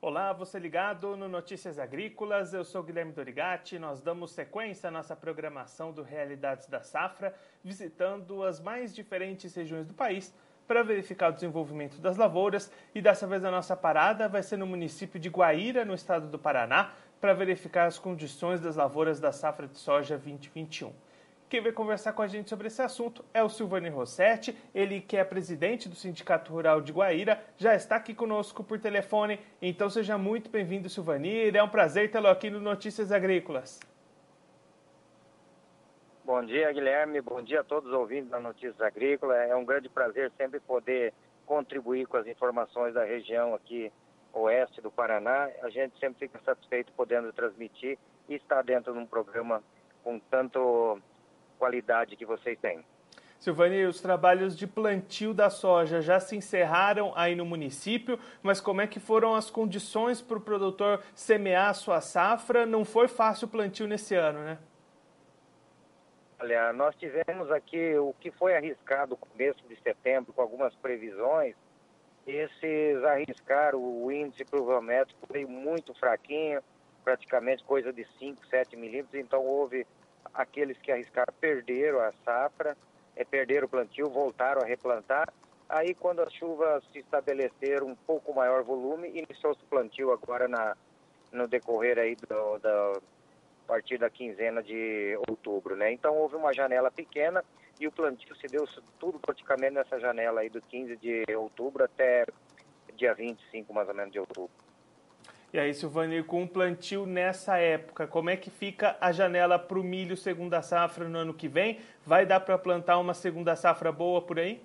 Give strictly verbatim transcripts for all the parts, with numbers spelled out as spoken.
Olá, você ligado no Notícias Agrícolas, eu sou Guilherme Dorigatti. Nós damos sequência à nossa programação do Realidades da Safra, visitando as mais diferentes regiões do país para verificar o desenvolvimento das lavouras, e dessa vez a nossa parada vai ser no município de Guaíra, no estado do Paraná, para verificar as condições das lavouras da safra de soja vinte e vinte e um. Quem vai conversar com a gente sobre esse assunto é o Silvani Rossetti, ele que é presidente do Sindicato Rural de Guaíra, já está aqui conosco por telefone. Então seja muito bem-vindo, Silvani, é um prazer tê-lo aqui no Notícias Agrícolas. Bom dia, Guilherme, bom dia a todos os ouvintes da Notícias Agrícolas. É um grande prazer sempre poder contribuir com as informações da região aqui oeste do Paraná. A gente sempre fica satisfeito podendo transmitir e estar dentro de um programa com tanto qualidade que vocês têm. Silvani, os trabalhos de plantio da soja já se encerraram aí no município, mas como é que foram as condições para o produtor semear a sua safra? Não foi fácil o plantio nesse ano, né? Olha, nós tivemos aqui o que foi arriscado no começo de setembro, com algumas previsões. Esses arriscaram, o índice pluviométrico veio muito fraquinho, praticamente coisa de cinco, sete milímetros, então houve aqueles que arriscaram, perderam a safra, é, perderam o plantio, voltaram a replantar. Aí, quando as chuvas se estabeleceram um pouco maior volume, iniciou-se o plantio agora na, no decorrer aí do, da, a partir da quinzena de outubro, né? Então, houve uma janela pequena e o plantio se deu tudo praticamente nessa janela aí do quinze de outubro até dia vinte e cinco, mais ou menos, de outubro. E aí, Silvani, com o plantio nessa época, como é que fica a janela para o milho segunda safra no ano que vem? Vai dar para plantar uma segunda safra boa por aí?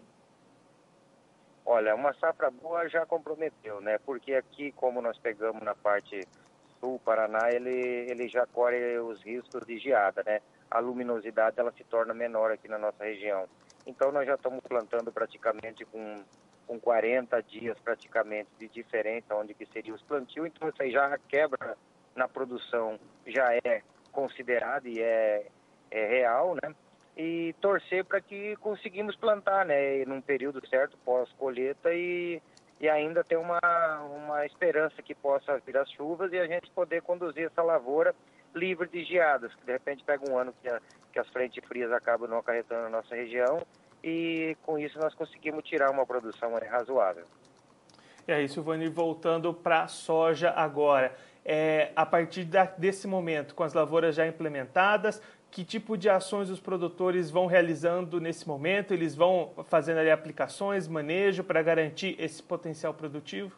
Olha, uma safra boa já comprometeu, né? Porque aqui, como nós pegamos na parte sul, Paraná, ele, ele já corre os riscos de geada, né? A luminosidade, ela se torna menor aqui na nossa região. Então, nós já estamos plantando praticamente com... com quarenta dias praticamente de diferença, onde que seria os plantios, então isso aí já quebra na produção, já é considerado e é, é real, né? E torcer para que conseguimos plantar, né? Num período certo, pós-colheita, e, e ainda ter uma, uma esperança que possa vir as chuvas e a gente poder conduzir essa lavoura livre de geadas, que de repente pega um ano que, a, que as frentes frias acabam não acarretando na nossa região, e com isso nós conseguimos tirar uma produção razoável. E aí, Silvani, voltando para a soja agora, é, a partir da, desse momento, com as lavouras já implementadas, que tipo de ações os produtores vão realizando nesse momento? Eles vão fazendo ali aplicações, manejo para garantir esse potencial produtivo?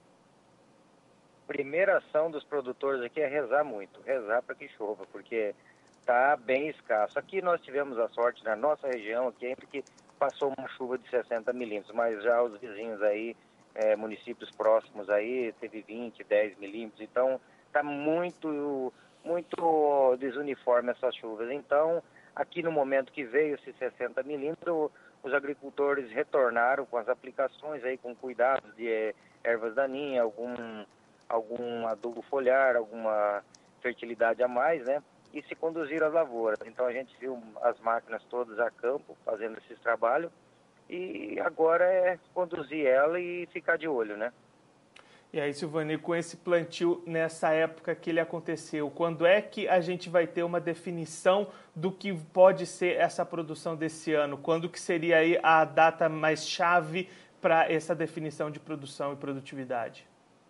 Primeira ação dos produtores aqui é rezar muito, rezar para que chova, porque está bem escasso. Aqui nós tivemos a sorte na nossa região, aqui, que passou uma chuva de sessenta milímetros, mas já os vizinhos aí, é, municípios próximos aí, teve vinte, dez milímetros, então está muito, muito desuniforme essas chuvas. Então, aqui no momento que veio esses sessenta milímetros, os agricultores retornaram com as aplicações aí, com cuidados de é, ervas daninhas, algum, algum adubo foliar, alguma fertilidade a mais, né? E se conduziram as lavouras. Então a gente viu as máquinas todas a campo fazendo esses trabalhos e agora é conduzir ela e ficar de olho, né? E aí, Silvani, com esse plantio nessa época que ele aconteceu, quando é que a gente vai ter uma definição do que pode ser essa produção desse ano? Quando que seria aí a data mais chave para essa definição de produção e produtividade?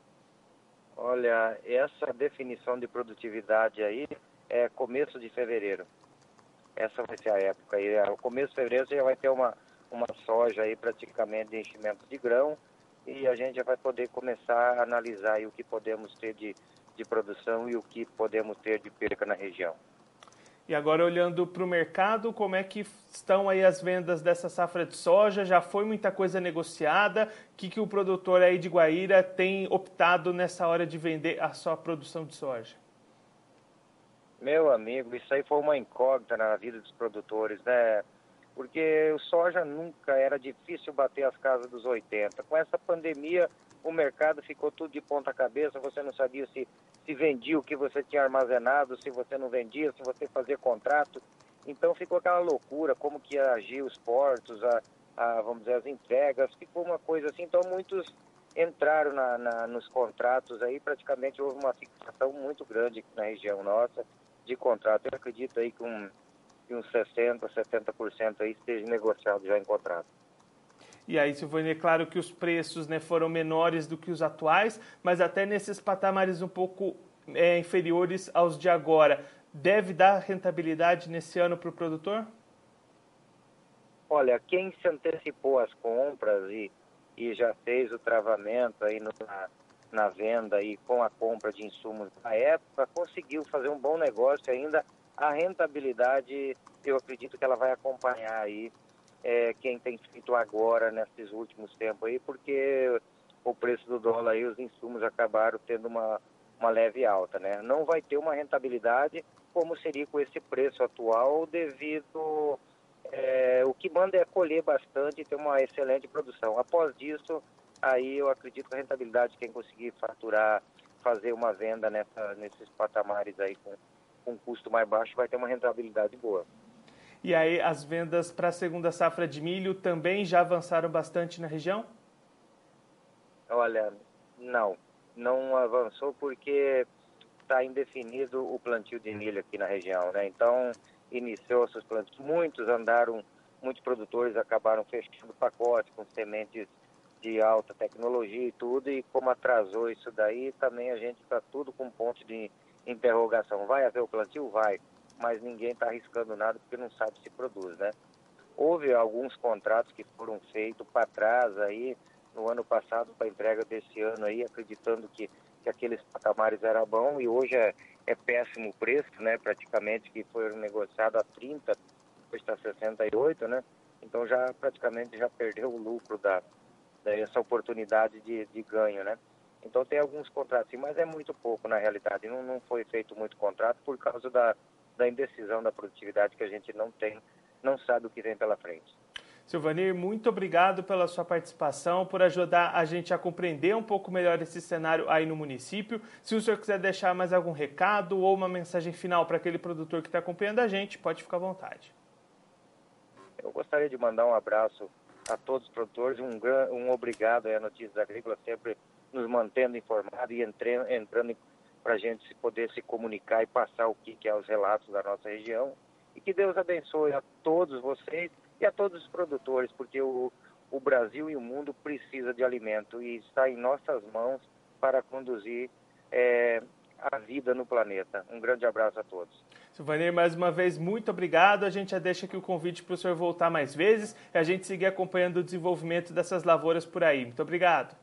Olha, essa definição de produtividade aí é começo de fevereiro. Essa vai ser a época aí. No começo de fevereiro você já vai ter uma, uma soja aí praticamente de enchimento de grão e a gente já vai poder começar a analisar aí o que podemos ter de, de produção e o que podemos ter de perca na região. E agora, olhando para o mercado, como é que estão aí as vendas dessa safra de soja? Já foi muita coisa negociada? O que, que o produtor aí de Guaíra tem optado nessa hora de vender a sua produção de soja? Meu amigo, isso aí foi uma incógnita na vida dos produtores, né? Porque o soja nunca era difícil bater as casas dos oitenta. Com essa pandemia, o mercado ficou tudo de ponta cabeça, você não sabia se, se vendia o que você tinha armazenado, se você não vendia, se você fazia contrato. Então ficou aquela loucura, como que ia agir os portos, a, a, vamos dizer, as entregas, ficou uma coisa assim. Então muitos entraram na, na, nos contratos aí, praticamente houve uma fixação muito grande aqui na região nossa de contrato. Eu acredito aí que, um, que uns sessenta por cento, setenta por cento aí esteja negociado já em contrato. E aí, Silvani, é claro que os preços, né, foram menores do que os atuais, mas até nesses patamares um pouco é, inferiores aos de agora. Deve dar rentabilidade nesse ano para o produtor? Olha, quem se antecipou às compras e, e já fez o travamento aí no, na, na venda aí com a compra de insumos na época, conseguiu fazer um bom negócio ainda. A rentabilidade, eu acredito que ela vai acompanhar aí é, quem tem feito agora nesses últimos tempos aí, porque o preço do dólar e os insumos acabaram tendo uma, uma leve alta, né? Não vai ter uma rentabilidade como seria com esse preço atual devido... É, o que manda é colher bastante e ter uma excelente produção. Após isso, aí eu acredito que a rentabilidade, quem conseguir faturar, fazer uma venda nessa, nesses patamares aí com, com custo mais baixo, vai ter uma rentabilidade boa. E aí as vendas para a segunda safra de milho também já avançaram bastante na região? Olha, não, não avançou porque está indefinido o plantio de milho aqui na região, né? Então, iniciou seus plantios. Muitos andaram, muitos produtores acabaram fechando pacote com sementes de alta tecnologia e tudo, e como atrasou isso daí, também a gente está tudo com ponto de interrogação. Vai haver o plantio? Vai, mas ninguém está arriscando nada porque não sabe se produz, né? Houve alguns contratos que foram feitos para trás aí, no ano passado, para entrega desse ano aí, acreditando que, que aqueles patamares eram bons, e hoje é, é péssimo o preço, né? Praticamente que foi negociado a trinta, depois está sessenta e oito, né? Então já praticamente já perdeu o lucro da, dessa oportunidade de, de ganho, né? Então tem alguns contratos, mas é muito pouco na realidade. Não, não foi feito muito contrato por causa da, da indecisão da produtividade que a gente não tem, não sabe o que vem pela frente. Silvanir, muito obrigado pela sua participação, por ajudar a gente a compreender um pouco melhor esse cenário aí no município. Se o senhor quiser deixar mais algum recado ou uma mensagem final para aquele produtor que está acompanhando a gente, pode ficar à vontade. Eu gostaria de mandar um abraço a todos os produtores, um, um obrigado à Notícias Agrícolas, sempre nos mantendo informados e entrando, entrando para a gente se poder se comunicar e passar o que, que é os relatos da nossa região. E que Deus abençoe a todos vocês e a todos os produtores, porque o, o Brasil e o mundo precisam de alimento e está em nossas mãos para conduzir é, a vida no planeta. Um grande abraço a todos. Silvanir, mais uma vez, muito obrigado. A gente já deixa aqui o convite para o senhor voltar mais vezes e a gente seguir acompanhando o desenvolvimento dessas lavouras por aí. Muito obrigado.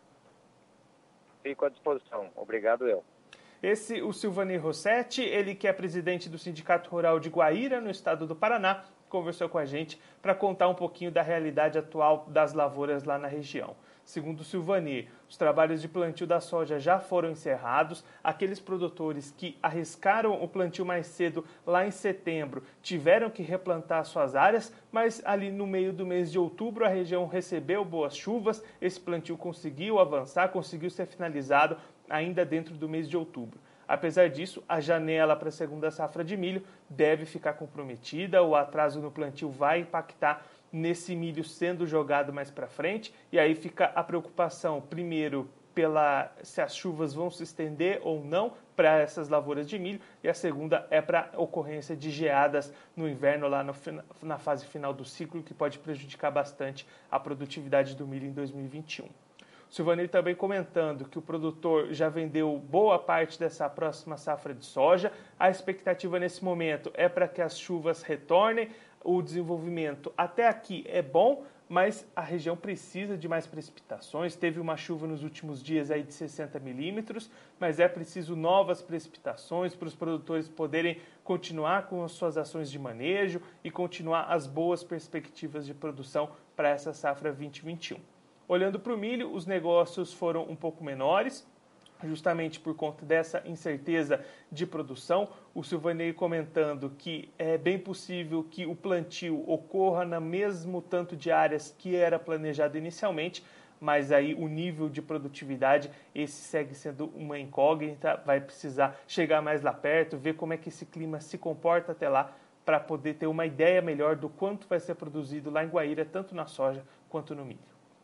Fico à disposição. Obrigado eu. Esse, o Silvanir Rossetti, ele que é presidente do Sindicato Rural de Guaíra, no estado do Paraná, conversou com a gente para contar um pouquinho da realidade atual das lavouras lá na região. Segundo o Silvanir, os trabalhos de plantio da soja já foram encerrados. Aqueles produtores que arriscaram o plantio mais cedo, lá em setembro, tiveram que replantar suas áreas, mas ali no meio do mês de outubro a região recebeu boas chuvas, esse plantio conseguiu avançar, conseguiu ser finalizado ainda dentro do mês de outubro. Apesar disso, a janela para a segunda safra de milho deve ficar comprometida, o atraso no plantio vai impactar nesse milho sendo jogado mais para frente, e aí fica a preocupação, primeiro, pela se as chuvas vão se estender ou não para essas lavouras de milho, e a segunda é para a ocorrência de geadas no inverno, lá no, na fase final do ciclo, que pode prejudicar bastante a produtividade do milho em dois mil e vinte e um. O Silvanir também comentando que o produtor já vendeu boa parte dessa próxima safra de soja. A expectativa nesse momento é para que as chuvas retornem. O desenvolvimento até aqui é bom, mas a região precisa de mais precipitações. Teve uma chuva nos últimos dias aí de sessenta milímetros, mas é preciso novas precipitações para os produtores poderem continuar com as suas ações de manejo e continuar as boas perspectivas de produção para essa safra vinte e vinte e um. Olhando para o milho, os negócios foram um pouco menores, justamente por conta dessa incerteza de produção. O Silvanir comentando que é bem possível que o plantio ocorra no mesmo tanto de áreas que era planejado inicialmente, mas aí o nível de produtividade, esse segue sendo uma incógnita, vai precisar chegar mais lá perto, ver como é que esse clima se comporta até lá, para poder ter uma ideia melhor do quanto vai ser produzido lá em Guaíra, tanto na soja quanto no milho.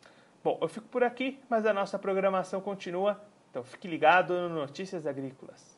Bom, eu fico por aqui, mas a nossa programação continua, então fique ligado no Notícias Agrícolas.